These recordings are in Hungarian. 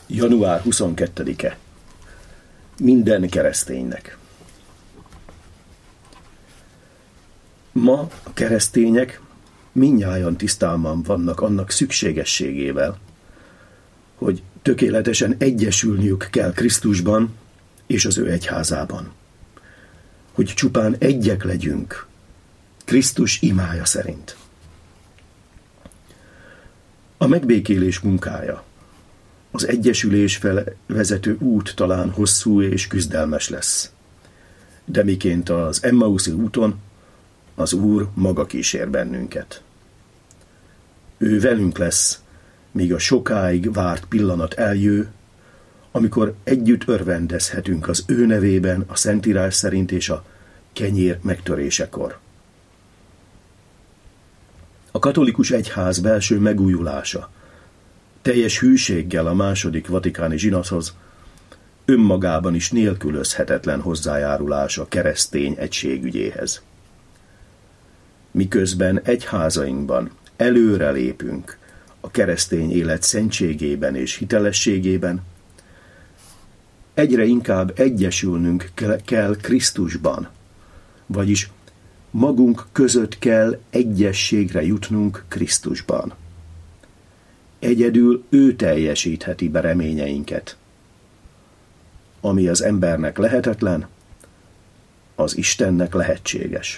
Január 22-e. Minden kereszténynek. Ma a keresztények mindnyájan tisztában vannak annak szükségességével, hogy tökéletesen egyesülniük kell Krisztusban és az ő egyházában. Hogy csupán egyek legyünk Krisztus imája szerint. A megbékélés munkája, az egyesülés fel vezető út talán hosszú és küzdelmes lesz. De miként az Emmauszi úton, az Úr maga kísér bennünket. Ő velünk lesz, míg a sokáig várt pillanat eljő, amikor együtt örvendezhetünk az ő nevében a Szentírás szerint és a kenyér megtörésekor. A katolikus egyház belső megújulása, teljes hűséggel a második vatikáni zsinathoz, önmagában is nélkülözhetetlen hozzájárulás a keresztény egység ügyéhez. Miközben egyházainkban előre lépünk a keresztény élet szentségében és hitelességében, egyre inkább egyesülnünk kell Krisztusban, vagyis magunk között kell egyességre jutnunk Krisztusban. Egyedül ő teljesítheti be reményeinket. Ami az embernek lehetetlen, az Istennek lehetséges.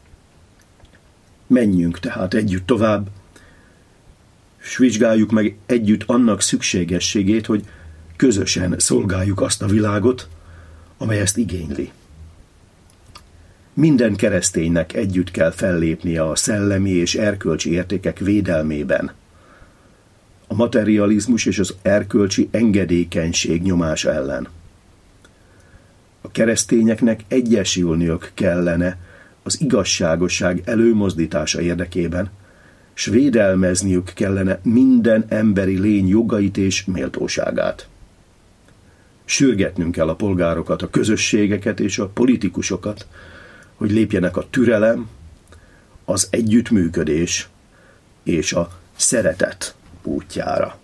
Menjünk tehát együtt tovább, s vizsgáljuk meg együtt annak szükségességét, hogy közösen szolgáljuk azt a világot, amely ezt igényli. Minden kereszténynek együtt kell fellépnie a szellemi és erkölcsi értékek védelmében, a materializmus és az erkölcsi engedékenység nyomása ellen. A keresztényeknek egyesülniük kellene az igazságosság előmozdítása érdekében, s védelmezniük kellene minden emberi lény jogait és méltóságát. Sürgetnünk kell a polgárokat, a közösségeket és a politikusokat, hogy lépjenek a türelem, az együttműködés és a szeretet útjára.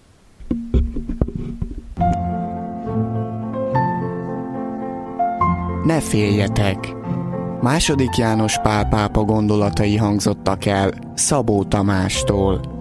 Ne féljetek! II. János Pál pápa gondolatai hangzottak el Szabó Tamástól.